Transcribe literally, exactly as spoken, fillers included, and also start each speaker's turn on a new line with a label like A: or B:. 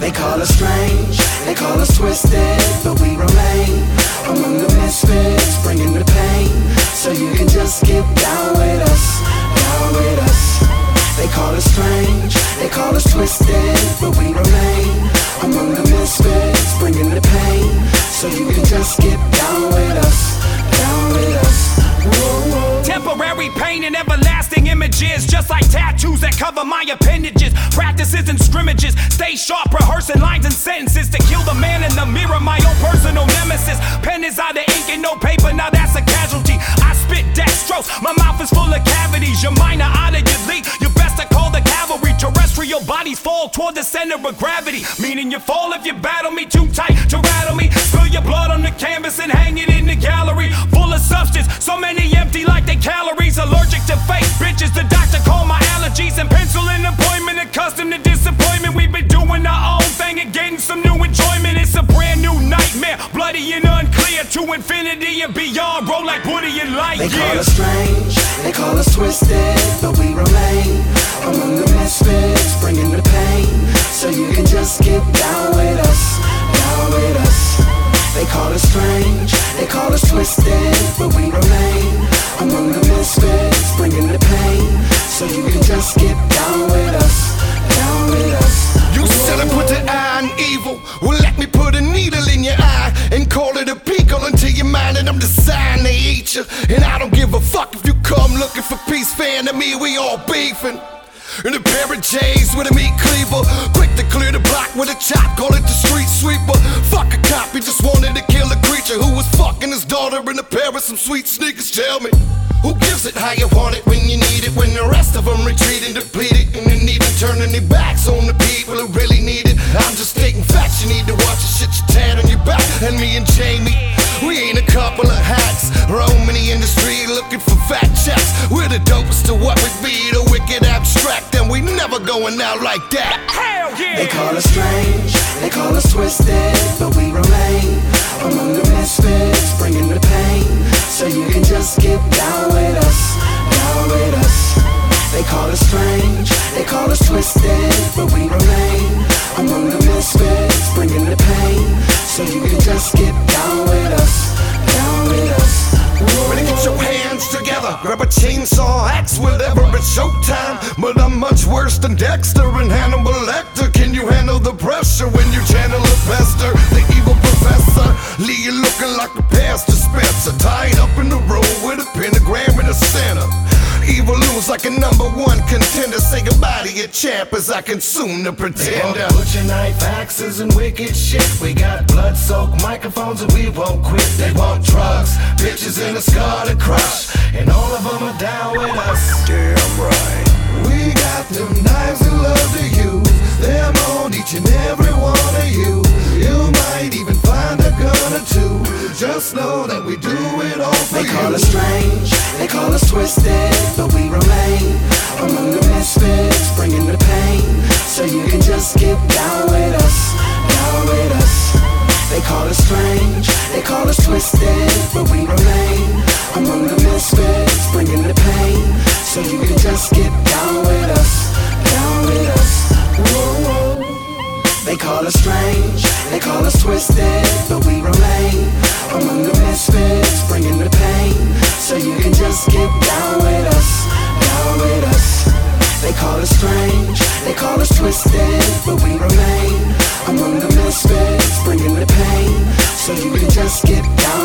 A: They call us strange, they call us twisted, but we remain among the misfits, bringing the pain. So you can just get down with us, down with us. They call us strange, they call us twisted, but we remain among the misfits, bringing the pain. So you can just get down with us, down with us. Whoa, whoa.
B: Temporary pain and everlasting images, just like tattoos that cover my appendages. Practices and scrimmages, stay sharp, rehearsing lines and sentences to kill the man in the mirror, my own personal nemesis. Pen is out of ink and no paper, now that's a casualty. I spit dextrose, my mouth is full of cavities. Your mind are out of your league, you best to call the cavalry. Terrestrial bodies fall toward the center of gravity, meaning you fall if you battle me too tight to rattle me. Spill your blood on the canvas and hang it in the gallery, full of substance, so many empty like they calories. Allergic to fake bitches, the doctor called my allergies, and pencil an appointment. Accustomed to disappointment, we've been doing our own thing and getting some new enjoyment. It's a brand new nightmare, bloody and unclear, to infinity and beyond. Roll like Woody and Lightyear.
A: They call us strange, they call us twisted, but we remain among the misfits, bringing the pain. So you can just get down with us, down with us. They call us strange, they call us twisted, but we remain among the misfits, bringing the pain. So you can just get down with us, down with us.
C: You said I put the eye on evil, well let me put a needle in your eye and call it a beagle until your mind, and I'm designed to eat you. And I don't give a fuck if you come looking for peace, fan of me, we all beefing. In a pair of J's with a meat cleaver, quick to clear the block with a chop, call it the street sweeper. Fuck a cop, he just wanted to kill a creature who was fucking his daughter in a pair of some sweet sneakers. Tell me, who gives it how you want it when you need it, when the rest of them retreating, depleted, and then even turning their backs on the people who really need it. I'm just stating facts, you need to watch the shit you tan on your back. And me and Jamie, we ain't a couple of hacks, roaming the industry looking for fat checks. We're the dopest to what we be, the wicked abstract, and we never going out like that.
B: Hell yeah!
A: They call us strange, they call us twisted, but we remain among the misfits, bringing the pain. So you can just get down with us, down with us. They call us strange, they call us twisted, but we remain among the misfits, bringing the pain. So you can just get down with us, down with us.
C: Ready, get your hands together, grab a chainsaw, axe, whatever, it's showtime. But I'm much worse than Dexter and Hannibal Lecter. Can you handle the pressure when you channel a pester? The evil professor, leave you looking like a pastor Spencer, tied up in the room with a pentagram in the center. Evil lose like a number one contender. Say goodbye to your champ as I consume the pretender.
D: Butcher knife, axes, and wicked shit. We got blood-soaked microphones and we won't quit. They want drugs, bitches in a scar to crush, and all of them are down with us.
C: Damn right.
D: We got them knives and love to use them on each and every one of you. You might even find a gun or two. Just know that we do it all for
A: They
D: you.
A: call us strange, they call us twisted, but we remain among the misfits, bringing the pain. So you can just get down with us, down with us. They call us strange, they call us twisted, but we remain among the misfits, bringing the pain. So you can just get down with us, down with us. Whoa, whoa. They call us strange, they call us twisted, but we remain among the misfits, bringing the pain. So you can just get down with us, down with us. They call us strange, they call us twisted, but we remain among the misfits, bringing the pain. So you can just get down